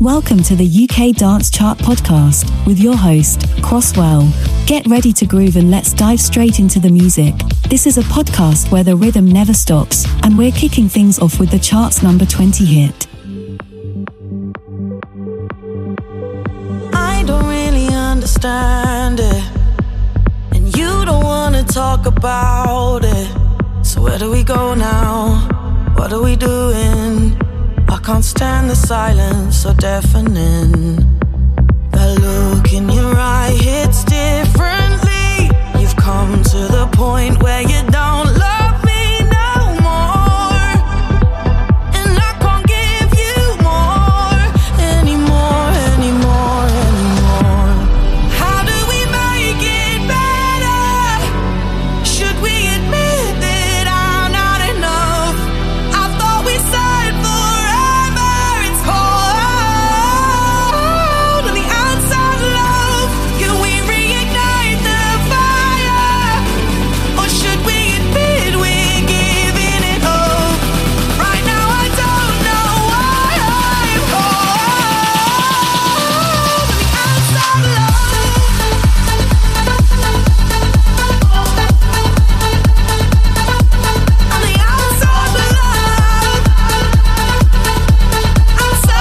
Welcome to the UK Dance Chart Podcast with your host, Crosswell. Get ready to groove and let's dive straight into the music. This is a podcast where the rhythm never stops, and we're kicking things off with the chart's number 20 hit. I don't really understand it, and you don't wanna talk about it. So where do we go now? What are we doing? I can't stand the silence so deafening. That look in your eye hits differently. You've come to the point where you don't love me no more, and I can't give you more, anymore. How do we make it better? Should we admit that I'm not enough? I thought we said forever. It's cold on the outside, love. Can we reignite the fire? Or should we admit we're giving it up? Right now I don't know why I'm cold on the outside, love. On the outside, love. I'm so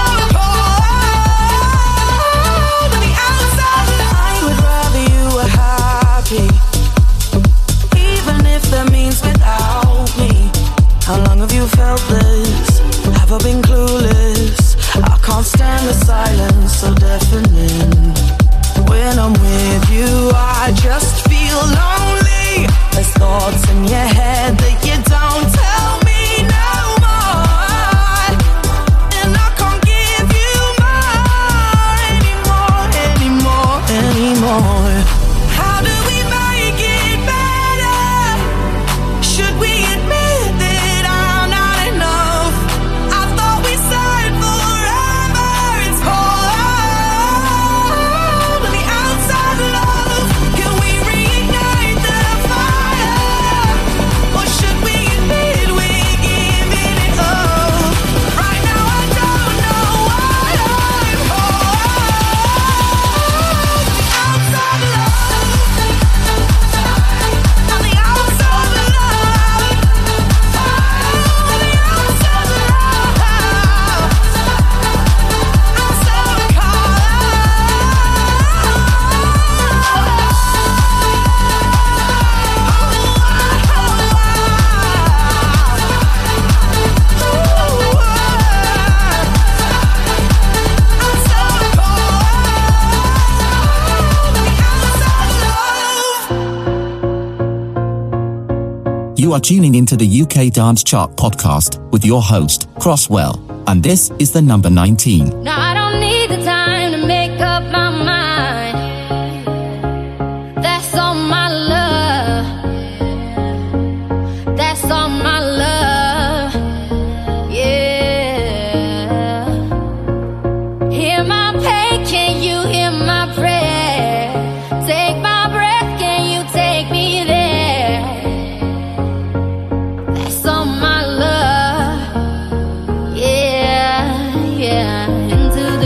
cold on the outside, love. I would rather you were happy, even if that means without me. How long have you felt this? Have I been clueless? I can't stand the silence so deafening. When I'm with you, I just feel lonely. There's thoughts in your head that you don't tell me no more, and I can't give you more anymore. How do we make it better? Should we admit that I'm not enough? I thought we said forever. It's cold on the outside, love. Can we reignite the fire? Or should we admit we're giving it up? Right now I don't know why I'm cold on the outside, love. On the outside, love. On the outside, love. I'm so You are tuning into the UK Dance Chart Podcast with your host, Crosswell, and this is the number 19. Now I don't need the time to make up my mind. That's all my love. That's all my love. Yeah. Hear my pain, can you hear my prayer? Take my breath, can you take me there? That's all my love. Yeah, yeah. Into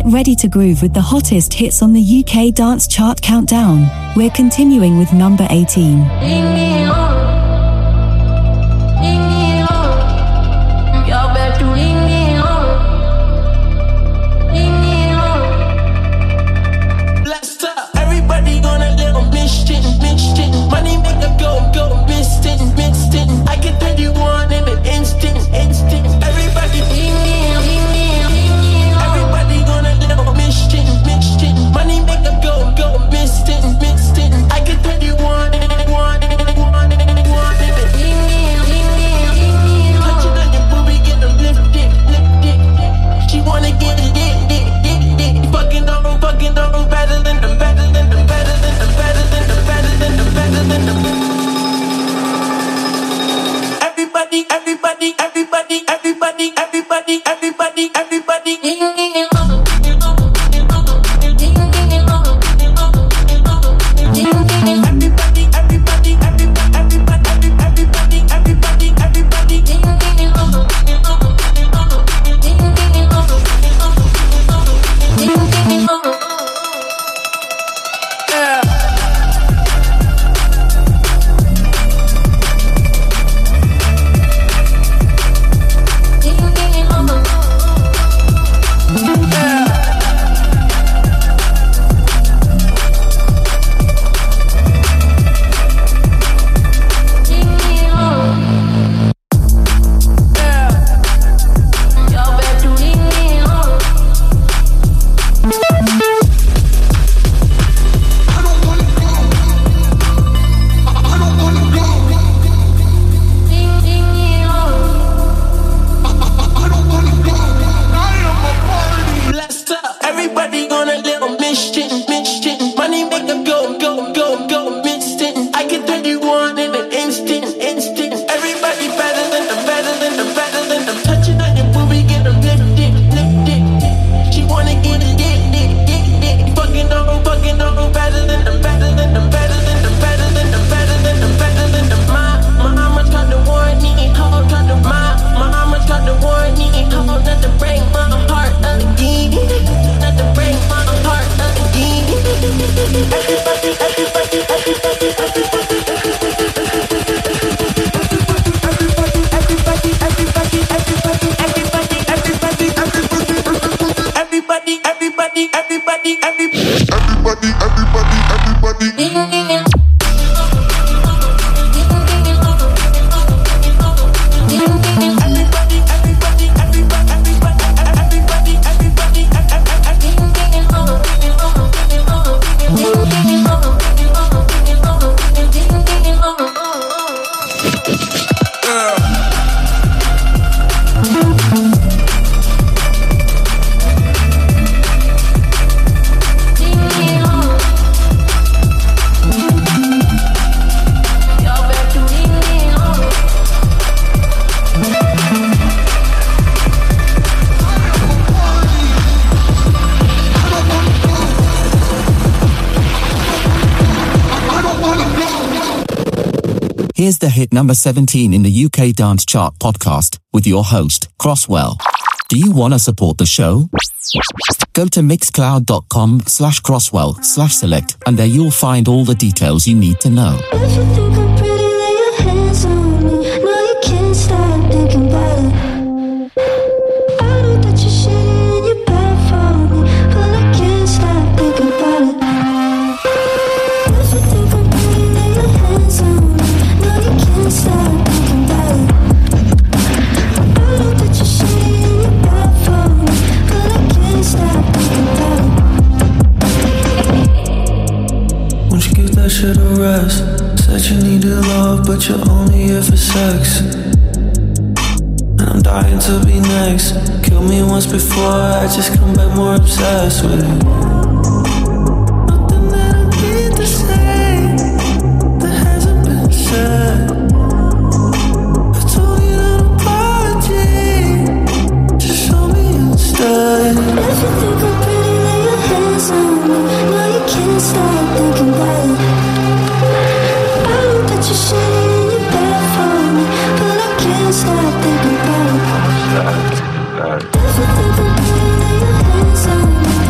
ready to groove with the hottest hits on the UK Dance Chart Countdown. We're continuing with number 18. Here's the hit number 17 in the UK Dance Chart podcast with your host, Crosswell. Do you want to support the show? Go to mixcloud.com/Crosswell/select and there you'll find all the details you need to know. If you think I'm pretty, lay your hands on me. No, you can't stop thinking about it. I know that you're shitty and you're bad for me, but I can't stop thinking about it. If you think I'm pretty, lay your hands on me. No, you can't stop thinking about it. I know that you're shitty and you're bad for me, but I can't stop thinking about it. Won't you give that shit a rest? Said you needed love, but you're only here for sex. And I'm dying to be next. Killed me once before, I just come back more obsessed with it. Nothing that I need to say that hasn't been said. I told you that apology, just show me instead. If you think I'm pretty, lay your hands on me. No, you can't stop thinking about it. I know that you're shitty and you're bad for me, but I can't stop thinking about it. If you think I'm pretty, lay your hands on me.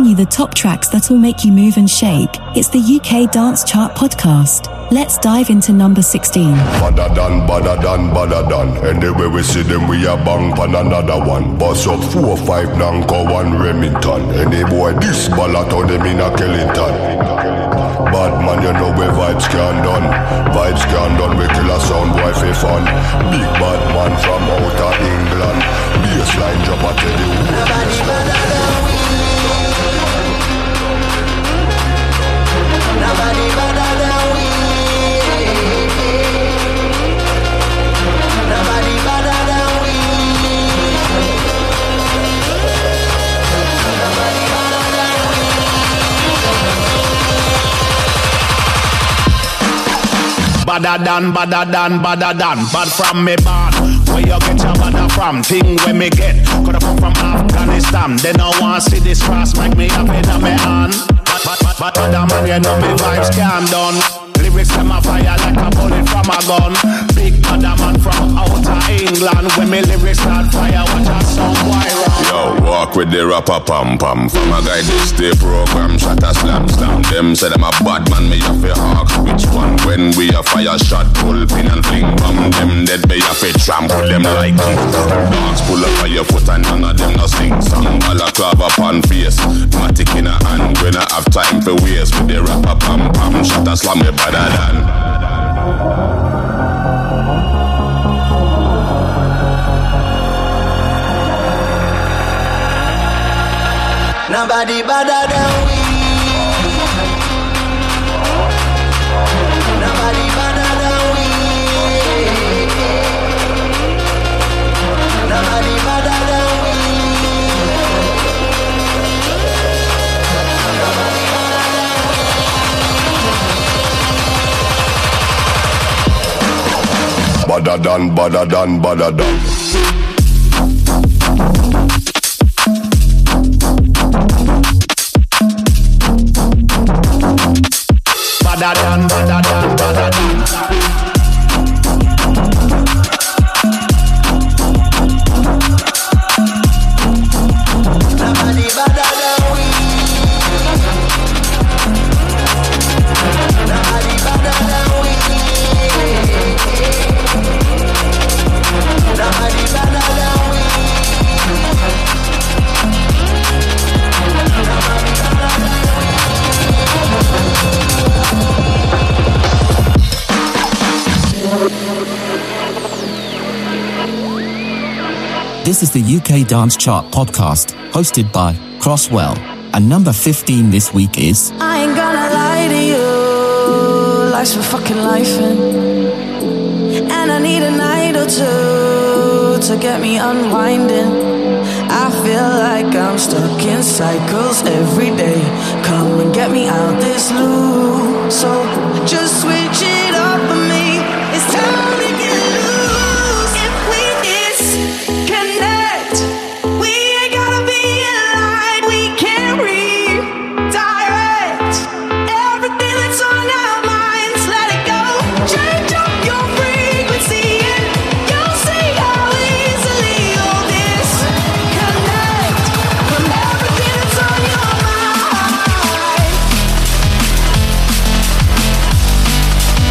bring you the top tracks that'll make you move and shake. It's the UK Dance Chart Podcast. Let's dive into number 16. Badder done. Anyway we see them, we a bang pan another one. Bust up 4, 5 Nanko, 1 Remington. Any boy this ballot on them in a Kellington. Bad man, you know where vibes can done. Vibes can done, we kill a sound boy for fun. Big bad man from outer England. Bassline drop a tell you. Nobody better than we. Nobody better than we. Nobody better than we. Nobody better than we. Badder than, bad from me born. Where you get your badder from? Thing where me get. Coulda come from Afghanistan. They don't want see this cross make me up in my hand. But other man, you know me vibes can done. Lyrics them a fire like a bullet from a gun. Big other man from outer England. When me lyrics start fire, watch a song boy run. Yo, walk with the rapper pam pam. From a guy this day program, shot a slam. Them say them a bad man, me have a hawk. Which one? When we a fire shot, pull pin and fling bomb. Them dead be have a trample them like it. Dogs pull up on your foot and none of them no sing song. Balaclava pan face, matic in a hand. When I have time for waste with the rapper pam pam. Shot a slam me badder than. Nobody better than we. Nobody better than we. Nobody better than we. Badder done. Badder done, badder done, badder done. Nobody better than we. Nobody better than we. Nobody better than we. This is the UK Dance Chart Podcast, hosted by Crosswell. And number 15 this week is... I ain't gonna lie to you, life's for fucking life and I need a night or two to get me unwinding. I feel like I'm stuck in cycles every day. Come and get me out this loop. So just switch it up for me. It's time to get loose. If we disconnect, we ain't gotta be in line. We can redirect everything that's on our minds. Let it go. Change up your frequency and you'll see how easily you'll disconnect from everything that's on your mind.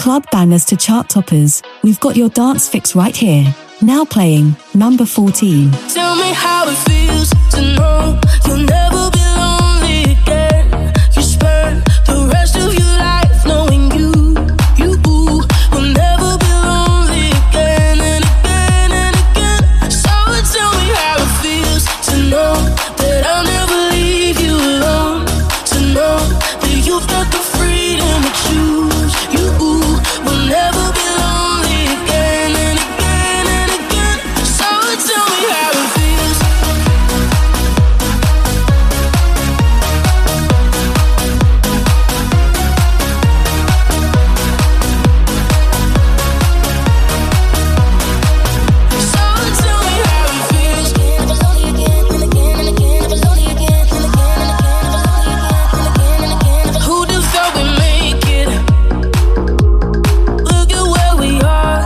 club bangers to chart toppers, we've got your dance fix right here. Now playing, number 14. Tell me how it feels to know you'll never be lonely again. You spend the rest of your life knowing you will never be lonely again and again and again. So tell me how it feels to know that I'll never leave you alone. To know that you've got the freedom to choose. You will never be lonely again and again and again. So tell me how it feels. So tell me how it feels. Never lonely again and again and again. Never lonely again and again and again. Never lonely again and again and again. Who'd have thought we'd make it? Look at where we are.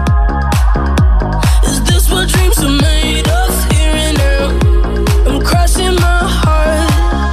Is this what dreams are made of? Here and now, I'm crossing my heart.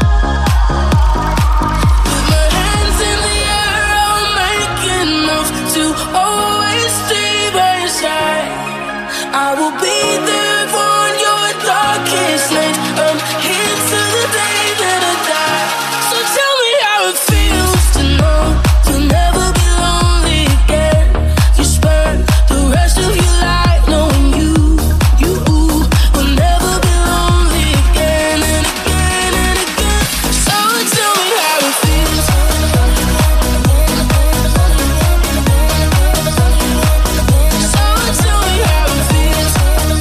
With my hands in the air, I'll make enough to always stay by your side. I will be there for your darkest night. I'm here till the day that I die. So tell me how it feels to know you'll never be lonely again. You spend the rest of your life knowing you will never be lonely again and again and again. So tell me how it feels. So tell me how it feels. So tell me how it feels. So tell me how it feels.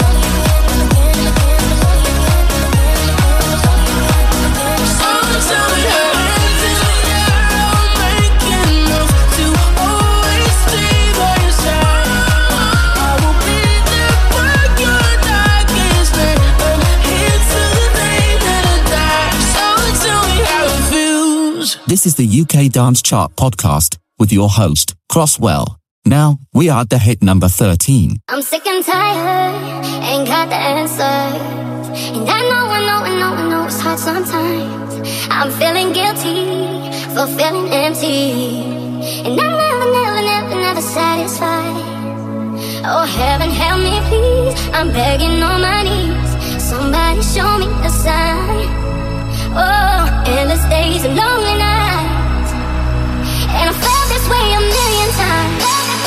Hands in the air, I'll make enough to always stay by your side. I will be there for your darkest night. I'm here till the day that I die. So tell me how it feels. This is the UK Dance Chart Podcast with your host, Crosswell. Now, we are at the hit number 13. I'm sick and tired, ain't got the answers. And I know it's hard sometimes. I'm feeling guilty for feeling empty. And I'm never satisfied. Oh, heaven help me please, I'm begging on my knees. Somebody show me a sign. Oh, endless days and lonely nights. And I felt this way a million times.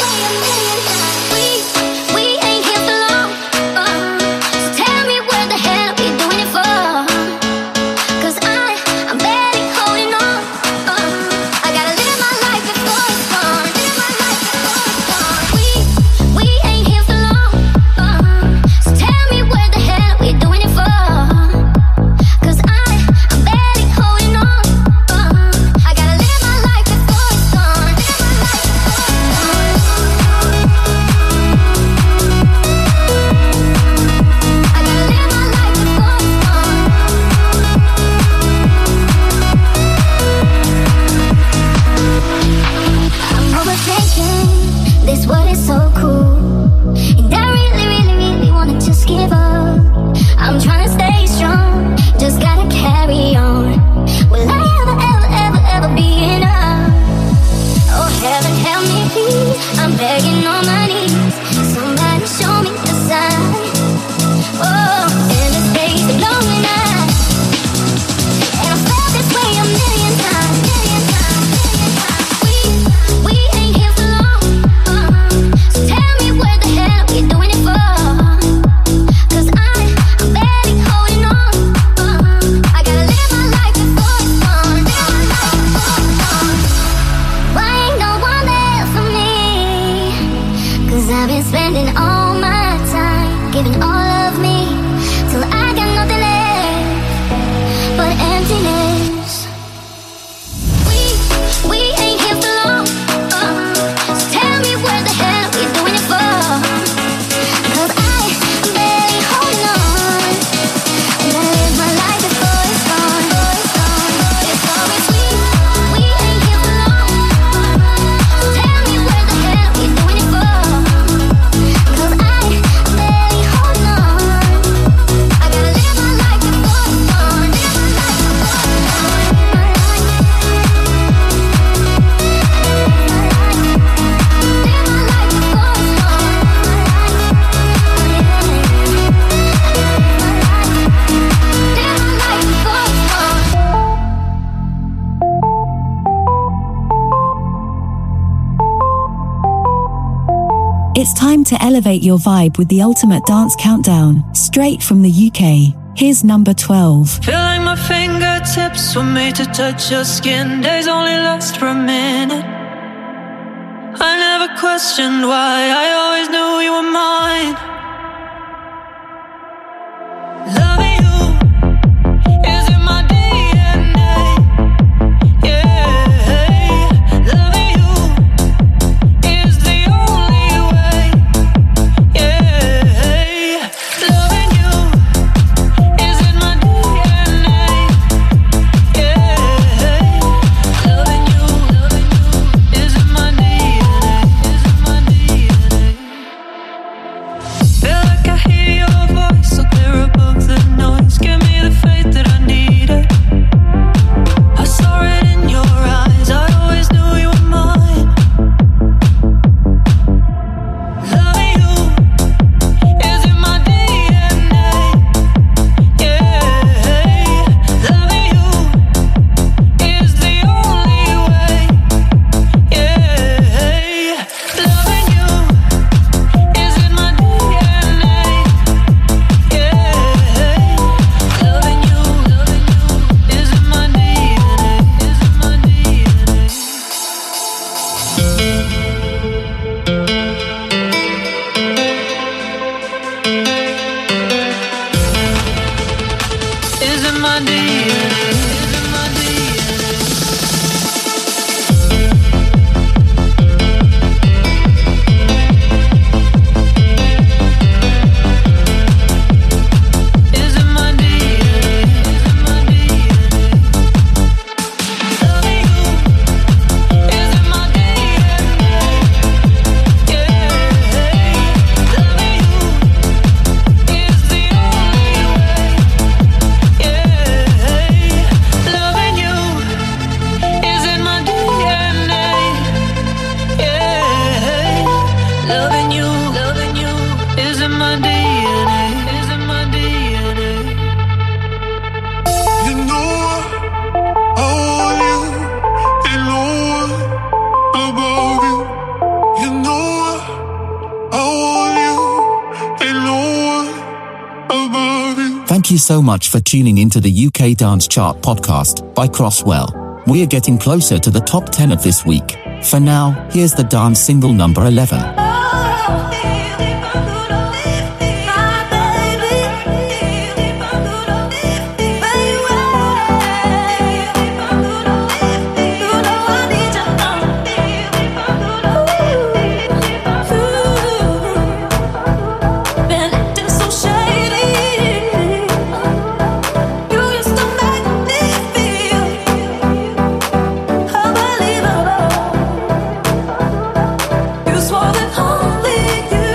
We ain't here for long. So tell me what the hell are we doing it for? 'Cause I'm barely holding on. I gotta live my life before it's gone. We ain't here for long. So tell me what the hell are we doing it for? 'Cause I'm barely holding on. It's time to elevate your vibe with the ultimate dance countdown, straight from the UK. Here's number 12. Feel like my fingertips were made to touch your skin. Days only last for a minute. I never questioned why, I always knew you were mine. Loving you is in my DNA. Yeah, loving you is the only way. Yeah, loving you is in my DNA. Yeah, loving you is in my DNA. Feel like I hear your voice so clear above the noise. Give me the faith that I needed. I saw it in your eyes. I always knew you were mine. Loving you is in my DNA. Yeah, loving you is the only way. Yeah, loving you is in my DNA. Yeah, loving you is in my DNA. Is in my DNA. Is in my DNA. Is in my DNA. Is in my DNA. Is in my DNA. Loving you is in my DNA. Yeah, loving you is the only way. Yeah, loving you is in my DNA. Yeah, loving you is in my DNA. Is in my DNA. You know I want you, ain't no one above you. You know I want you, ain't no one above you. Thank you so much for tuning into the UK Dance Chart podcast by Crosswell. We are getting closer to the top 10 of this week. For now, here's the dance single number 11. You swore that only you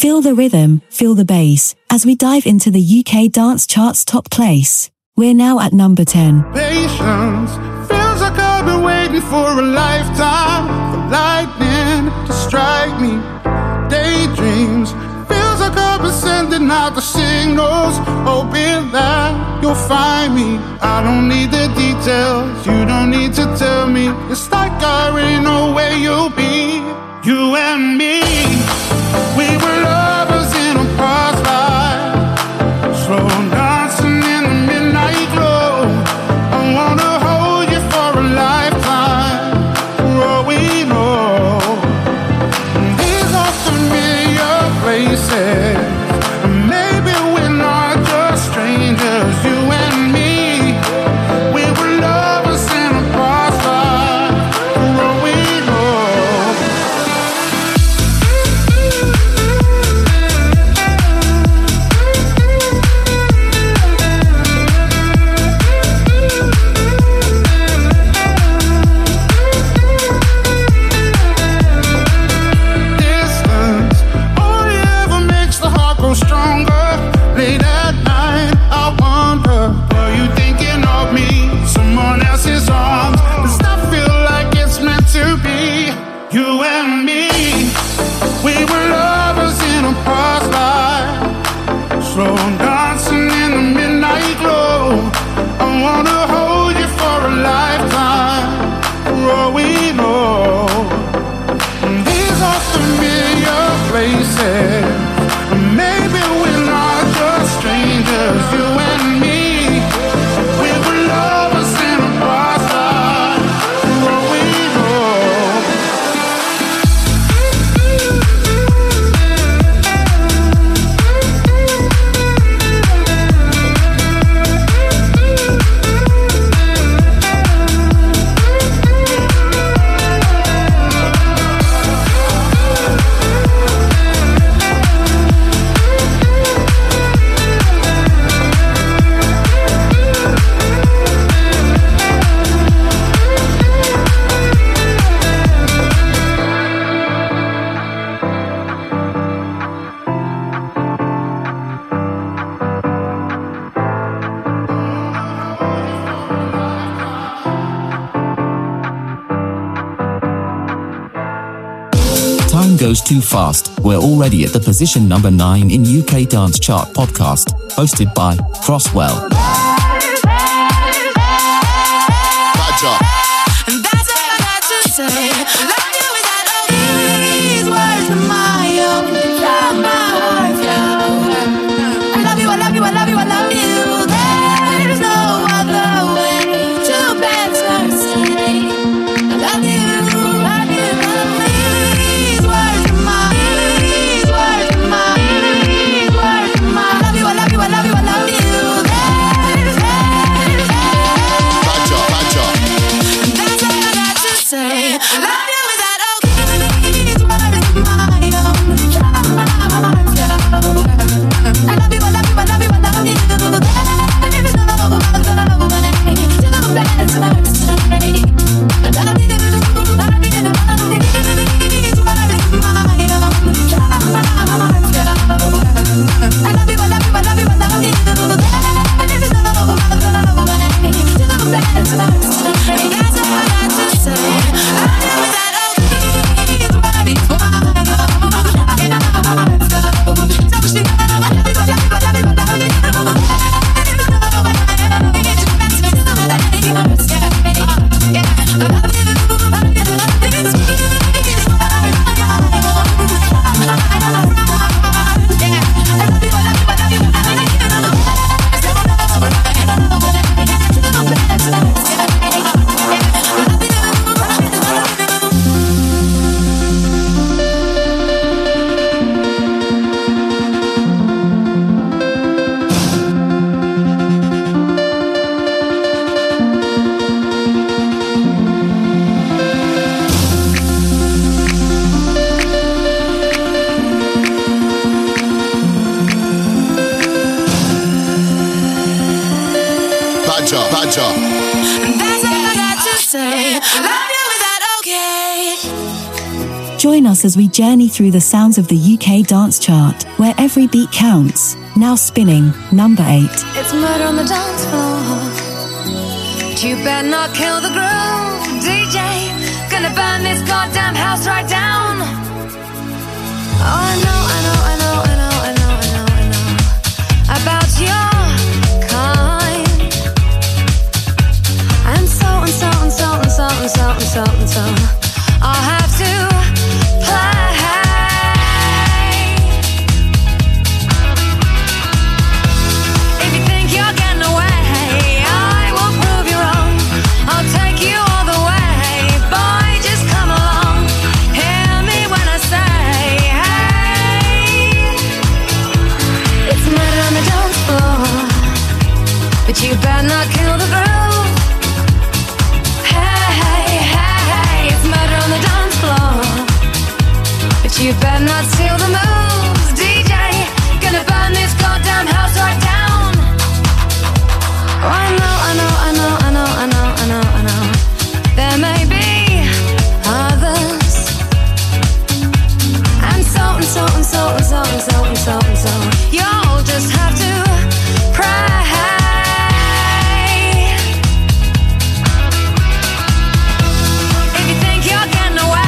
Feel the rhythm, feel the bass, as we dive into the UK dance chart's top place. We're now at number 10. Patience feels like I've been waiting for a lifetime, for lightning to strike me. Daydreams feels like I've been sending out the signals, hoping that you'll find me. I don't need the details, you don't need to tell me. It's like I already know where you'll be. You and me, we were lovers in a past life, slow dancing in the midnight glow. I wanna hold you for a lifetime, for all we know. These are familiar places, and maybe we're not just strangers. You and me, we were lovers in a past life, for all we know. Distance only ever makes the heart grow stronger. Late at night, I wonder, were you thinking of me? Someone else's arms. Does that feel like it's meant to be? You and me, we were lovers in a past life, slow dancing in the midnight glow. I wanna hold you for a lifetime, for all we know. These are familiar places, and maybe we're not just strangers. You and me, we were lovers in a past life, for all we know. Time goes too fast. We're already at the position number 9 in UK Dance Chart podcast, hosted by Crosswell. And that's all I got to say. Love you without all these words of my own. From my heart, yeah. I love you, I love you, I love you, I love you. There's no other way to better say I love you, love you, love me. These words of mine, these words of mine, these words of mine. I love you, I love you, I love you, I love you. That's all I got to say. Love you without all these words of my own. I love you, I love you, I love you, I love you. There's no other way to better say I love you, love you, love you. These words of my own. I love you, I love you, I love you, I love you. There's no other way to better say that's all I got to say. Love you without all these words of my own. And that's all I got to say. Love you, is that okay? Join us as we journey through the sounds of the UK dance chart, where every beat counts. Now spinning, number 8. It's murder on the dance floor, but you better not kill the groove, DJ. Gonna burn this goddamn house right down. Oh, I know about your kind. And so I'll have to play. If you think you're getting away, I will prove you wrong. I'll take you all the way. Boy, just come along. Hear me when I say, hey. It's murder on the dance floor, but you better not kill the groove. You better not steal the moves, DJ. Gonna burn this goddamn house right down. Oh, I know. There may be others, and so. You'll just have to pray. If you think you're getting away,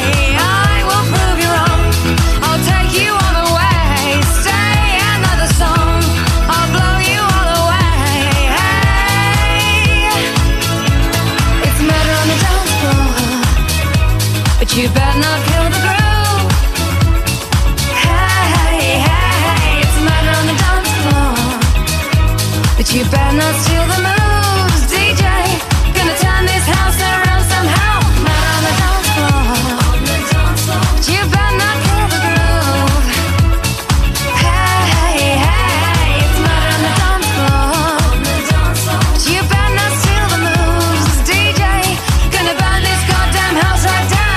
you better not kill the groove. Hey, it's murder on the dance floor, but you better not steal the moves, DJ. Gonna turn this house around somehow. Murder on the dance floor, but you better not kill the groove. Hey, it's murder on the dance floor, but you better not steal the moves, DJ. Gonna burn this goddamn house right down.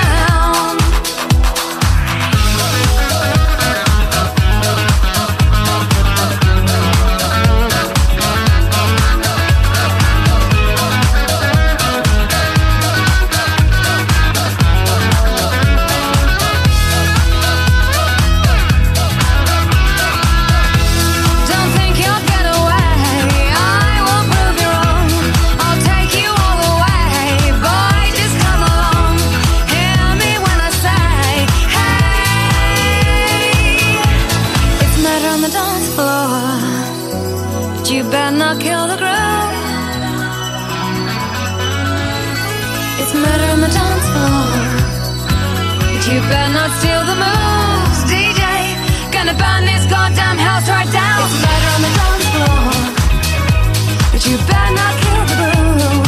You better not kill the groove. It's murder on the dance floor, but you better not steal the moves, DJ. Gonna burn this goddamn house right down. It's murder on the dance floor, but you better not kill the groove.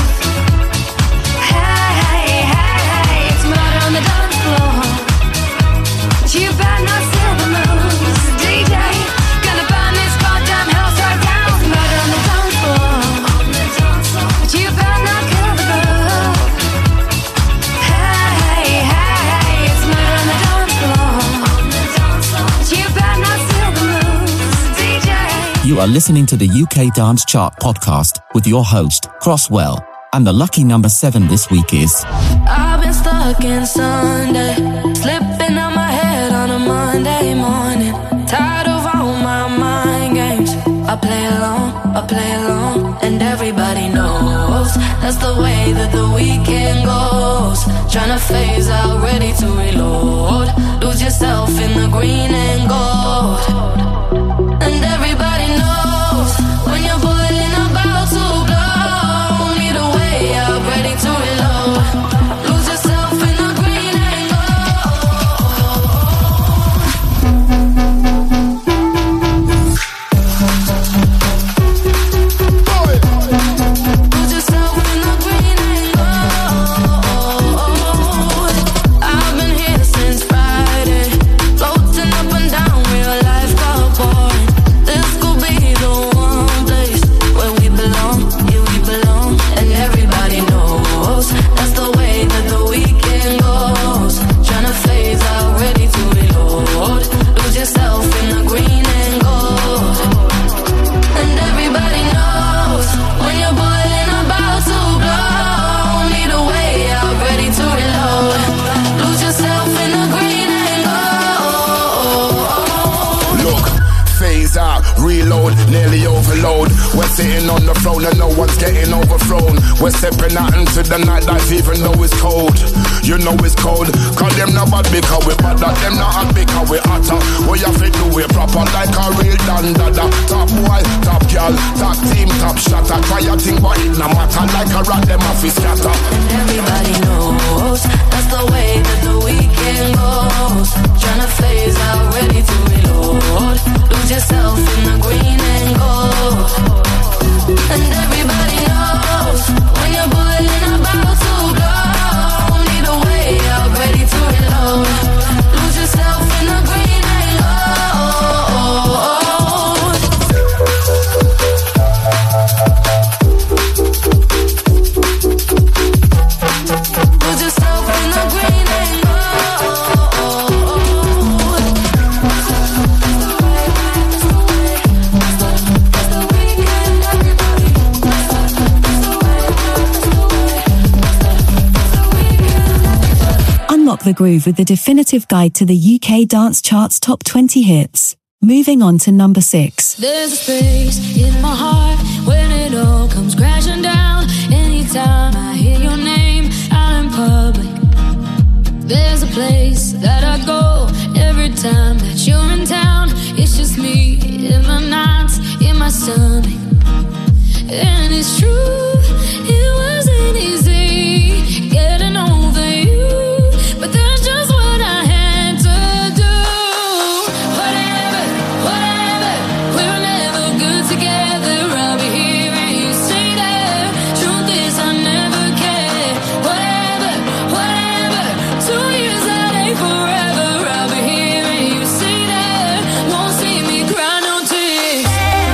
Hey, it's murder on the dance floor, but you better not steal the moves, DJ. Gonna burn this goddamn house right down. You better not kill the groove. Hey, it's murder on the dance floor. You better not steal the moves, DJ. You are listening to the UK Dance Chart podcast with your host, Crosswell. And the lucky number 7 this week is... I've been stuck in Sunday, slipping out my head on a Monday morning. Tired of all my mind games. I play along, and everybody knows that's the way that the weekend goes. Tryna phase out, ready to reload. Lose yourself in the green and gold. And everybody knows when you're boiling about to blow. Need a way out, ready to reload. Lose yourself in the green and I've been here since Friday, floating up and down, real life cowboy. frown. We're stepping out into the nightlife even though it's cold. You know it's cold. Cause them not bad because we bad. Them not hot because we hotter. We have to do it proper like a real dandada. Top boy, top girl, top team, top shotter. Try a thing but it no matter. Like a rat them off his scatter. And everybody knows that's the way that the weekend goes. Tryna phase out, ready to reload. Lose yourself in the green and gold. And everybody knows when you're boiling about to blow. Need a way out, ready to reload. Lose yourself in the green and gold. Lose yourself in the green and gold. Unlock the groove with the definitive guide to the UK dance chart's top 20 hits. Moving on to number 6. There's a space in my heart when it all comes crashing down. Anytime I hear your name out in public, there's a place that I go every time that you're in town. It's just me in the nights, in my stomach. And it's true, it wasn't easy getting over you, but that's just what I had to do. Whatever, we're never good together. I'll be here and you say that. Truth is I never cared. Whatever, 2 years that ain't forever. I'll be here and you say that. Won't see me cry no tears.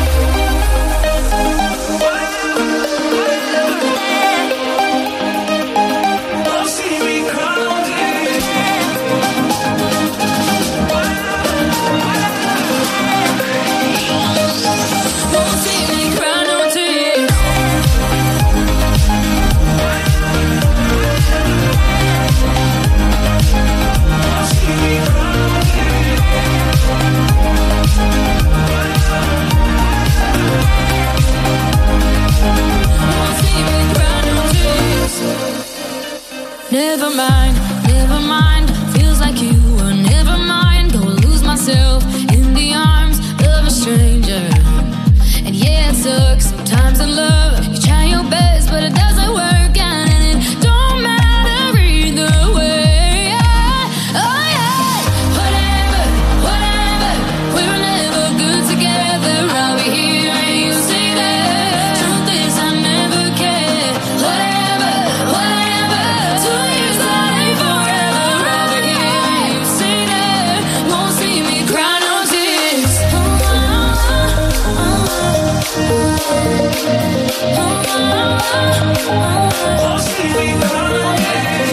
Never mind, feels like you were never mine. Go lose myself in the arms of a stranger. And yeah, it sucks sometimes in love. You try your best, but it doesn't work out, and it don't matter either way. Oh yeah, whatever, we were never good together. I'll be here and you say that. Truth is I never cared. Whatever, 2 years that ain't forever. I'll be here and you say that. Won't see me cry no tears. Won't see me cry no tears.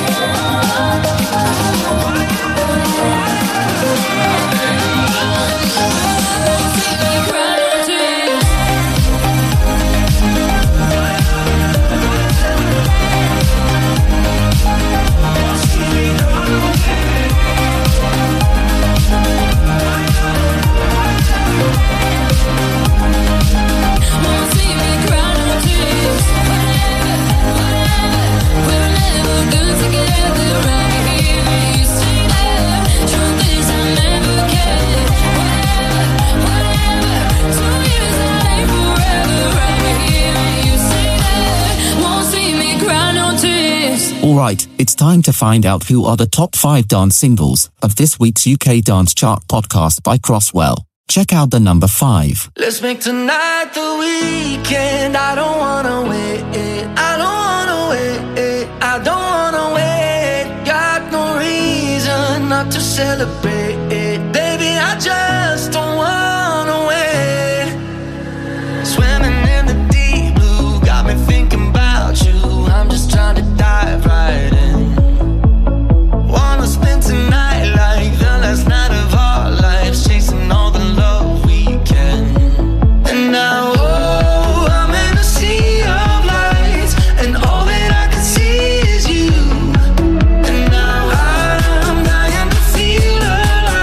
Alright, it's time to find out who are the top 5 dance singles of this week's UK Dance Chart podcast by Crosswell. Check out the number 5. Let's make tonight the weekend. I don't wanna wait. I don't wanna wait. I don't wanna wait. Got no reason not to celebrate. Baby, I just don't wanna wait. Swimming in the deep blue got me thinking about you. I'm just trying to dive right in. Wanna spend tonight like the last night of our lives, chasing all the love we can. And now, oh, I'm in a sea of lights, and all that I can see is you. And now I'm dying to feel alive.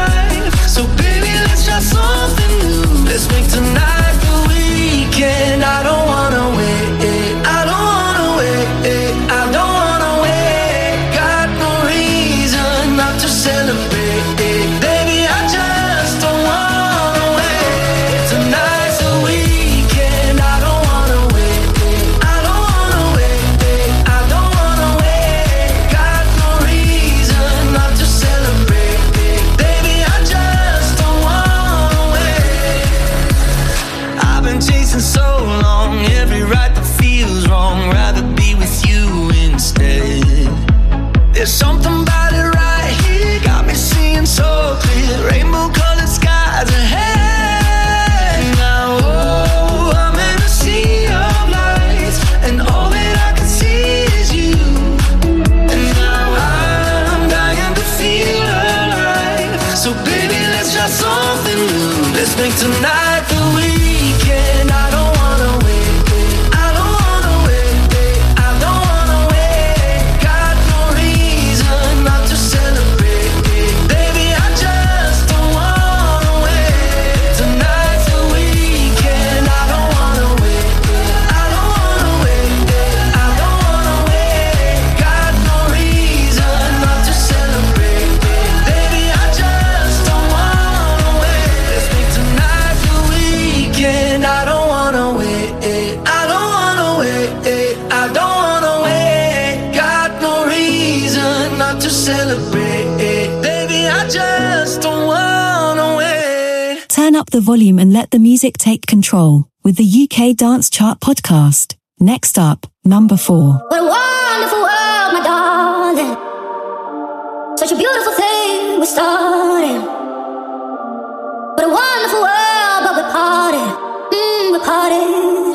There's something about it right here, got me seeing so clear. Rainbow colored skies ahead. Now, oh, I'm in a sea of lights, and all that I can see is you. And now I'm dying to feel alive. So baby, let's try something new. Let's make tonight the weekend. I don't wanna wait, I don't wanna wait, I don't wanna wait. Got no reason not to celebrate, baby, I just don't wanna wait. Tonight's the weekend. I don't wanna wait, I don't wanna wait, I don't wanna wait. Got no reason not to celebrate, baby, I just don't wanna wait. Let's make tonight the weekend. I don't wanna wait, I don't wanna wait, I don't wanna wait. Got no reason not to celebrate, baby, I just don't wanna wait. Turn up the volume and let the music take control with the UK Dance Chart podcast. Next up, number 4. What a wonderful world, my darling. Such a beautiful thing we're starting. What a wonderful world, but we're partying. We're partying.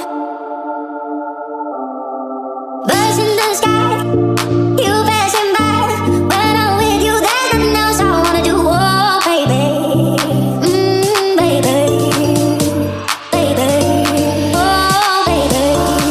Birds in the sky, you passing by. When I'm with you, there's nothing else I wanna do. Oh, baby, baby, baby, oh, baby.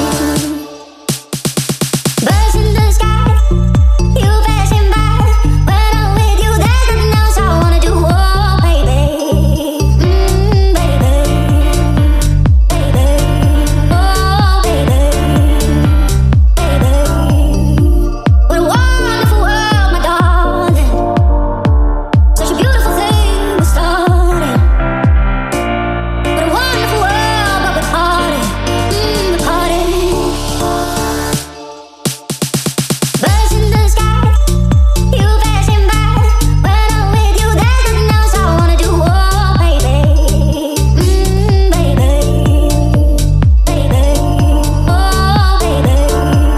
Birds in the sky, you passing by. When I'm with you, there's nothing else I wanna do. Oh, baby, baby, baby, oh, baby, baby. What a wonderful world, my darling. Such a beautiful thing we're starting. What a wonderful world, but we're partying. We're partying. Birds in the sky, you passing by. When I'm with you, there's nothing else I wanna do. Oh, baby, baby, baby, oh, baby, baby.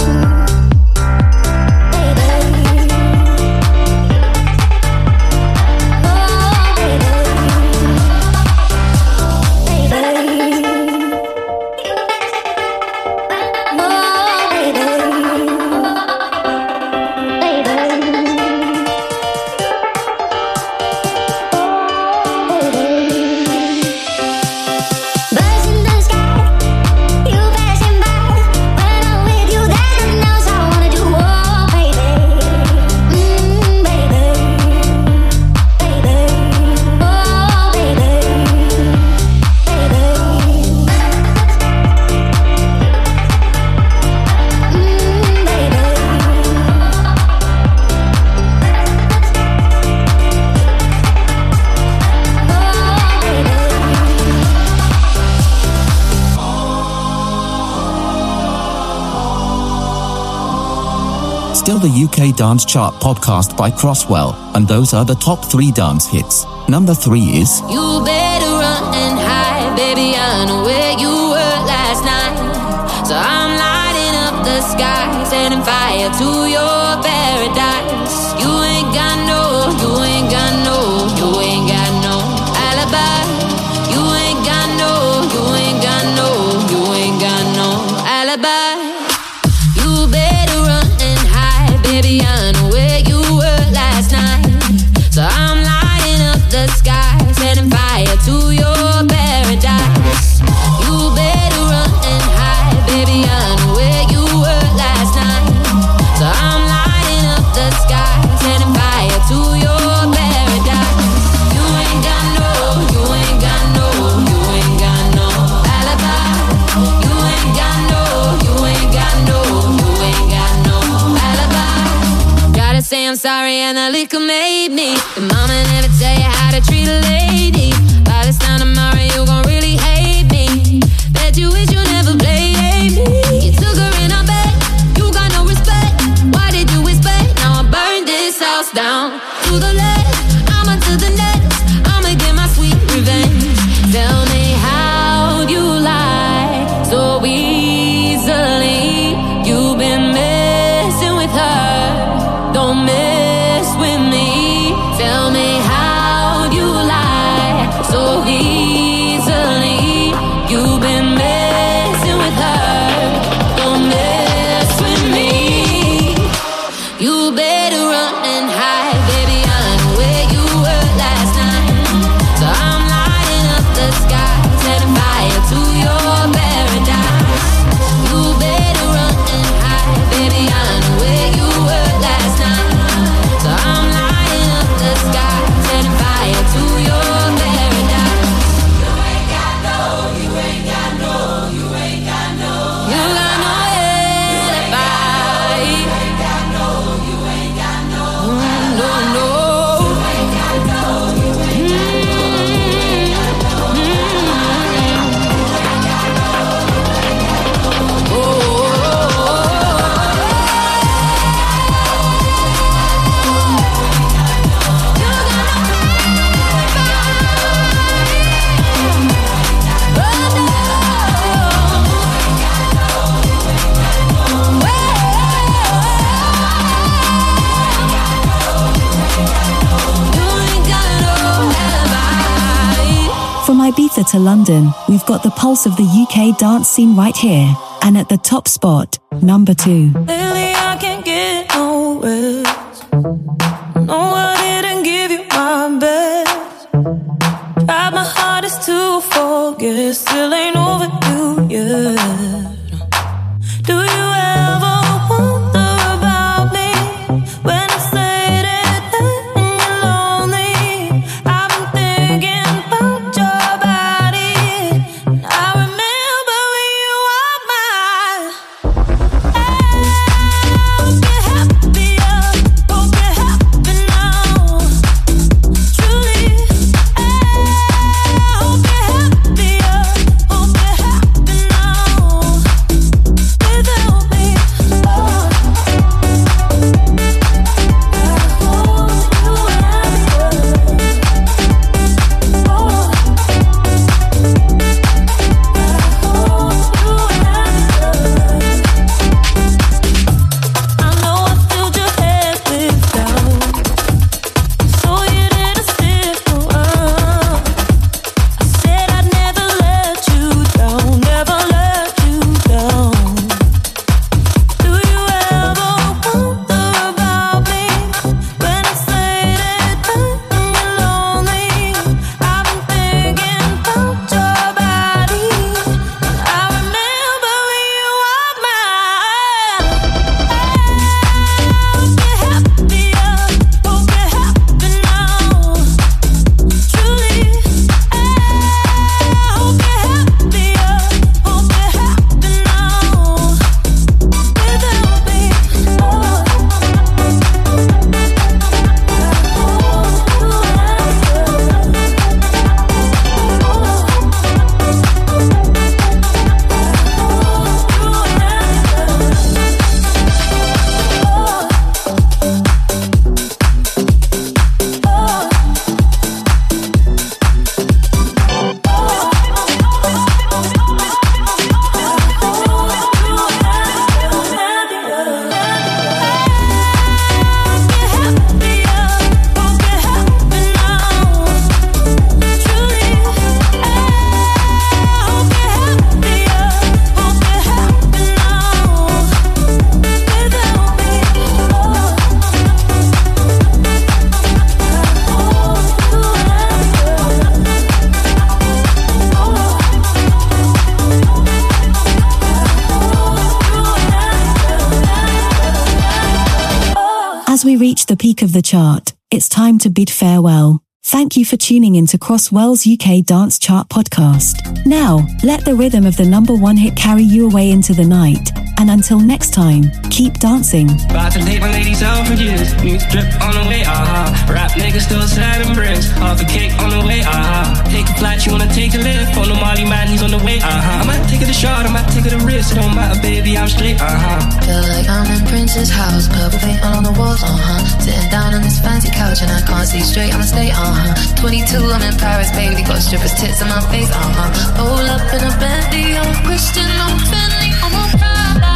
Birds in the sky, you passing by. When I'm with you, there's nothing else I wanna do. Oh, baby, baby, baby, oh, baby, baby. Still the UK Dance Chart podcast by Crosswell, and those are the top 3 dance hits. Number 3 is You better run and hide, baby, I know where you were last night. So I'm lighting up the sky, setting fire to your paradise. You ain't got no, you ain't got no, you ain't got no alibi. You ain't got no, you ain't got no, you ain't got no alibi. You better run and hide, baby, I know where you were last night. So I'm lighting up the sky, setting fire to your paradise. You better run and hide, baby, I know where you were last night. So I'm lighting up the sky, setting fire to your paradise. You ain't got no, you ain't got no, you ain't got no alibi. You ain't got no, you ain't got no, you ain't got no alibi. Gotta say I'm sorry and the liquor made me. The mama never tell you how to treat a lady. By this time tomorrow you gon' really hate me. Bet you wish you never played me. You took her in her bed, you got no respect. Why did you expect? Now I burned this house down to the left. I'm onto the next, I'ma get my sweet revenge. Tell me how you lie so easily. You've been messing with her, don't mess Ibiza to London, we've got the pulse of the UK dance scene right here. And at the top spot, number 2. Lately I can't get no rest. No, I didn't give you my best. Tried my hardest to forget, still ain't over you yet. Do you ever wonder about me when it's late at night and you're lonely? I've been thinking about your body, and I remember when you were mine. I hope you're happier, hope you're happy now. Truly, I hope you're happier, hope you're happy now. Without me, I know I filled your head with doubt, so you didn't stick around. I said I'd never let you down, never let you down. Do you ever wonder about me when it's late at night and you're lonely? I've been thinking about your body, and I remember when you were mine. I hope you're happier, hope you're happy now. Truly, I hope you're happier, hope you're happy now. Without me, As we reach the peak of the chart, it's time to bid farewell. Thank you for tuning in to Crosswell's UK Dance Chart podcast. Now, let the rhythm of the number 1 hit carry you away into the night. And until next time, keep dancing. About to take my ladies out for years. New drip on the way, Rap niggas still sad and bricks. Half a cake on the way, Take a flight, you wanna take a lift. On the Molly man, he's on the way, I might take it a shot, I might take it a risk. It don't matter, baby, I'm straight, Feel like I'm in Prince's house. Purple paint all on the walls, Sitting down on this fancy couch and I can't see straight, I'ma stay, 22, I'm in Paris, baby. Got strippers' tits on my face, Roll up in a Bentley, I'm a Christian, I'm a Bentley, I'm a Prada.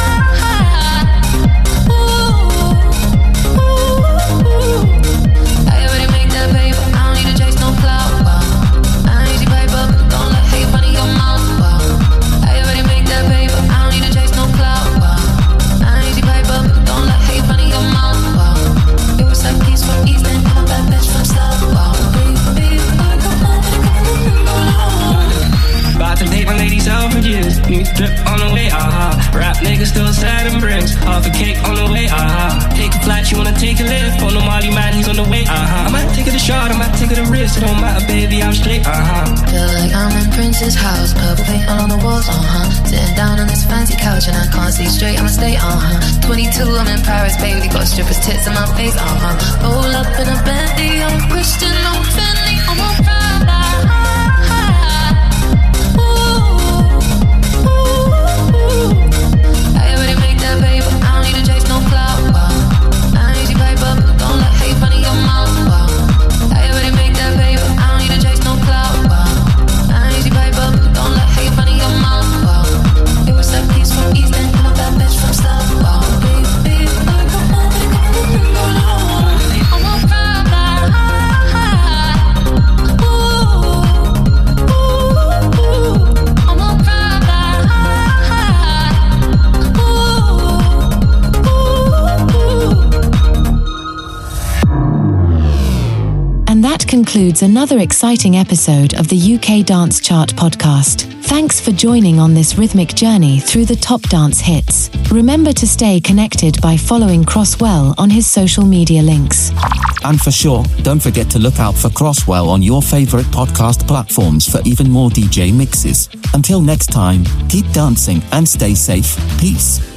I already make that paper, I don't need to chase no clout. I ain't easy paper, don't let hate funny your mouth. I already make that paper, I don't need to chase no clout. I ain't easy paper, don't let hate funny your mouth. It was like peace from East and I'm a bad bitch from South. About to take my ladies out for years. New drip on the way, Rap niggas still sad and bricks. Half a cake on the way, Take a flight, you wanna take a lift. On the Molly man, he's on the way, I might take it a shot, I might take it a risk. It don't matter, baby, I'm straight, Feel like I'm in Prince's house. Purple paint all on the walls, Sitting down on this fancy couch and I can't see straight, I'ma stay, 22, I'm in Paris, baby. Got strippers' tits on my face, Roll up in a Bentley, I'm a Christian, I'm a Bentley, I'm a Prada. I already make that paper, I don't need to chase no clout. I ain't easy paper, don't let hate funny your mouth. I already make that paper, I don't need to chase no clout. I ain't easy paper, don't let hate funny your mouth. It was like peace from East and I'm a bad bitch from South. Baby, I'm a Prada. That concludes another exciting episode of the UK Dance Chart podcast. Thanks for joining on this rhythmic journey through the top dance hits. Remember to stay connected by following Crosswell on his social media links. And for sure, don't forget to look out for Crosswell on your favorite podcast platforms for even more DJ mixes. Until next time, keep dancing and stay safe. Peace.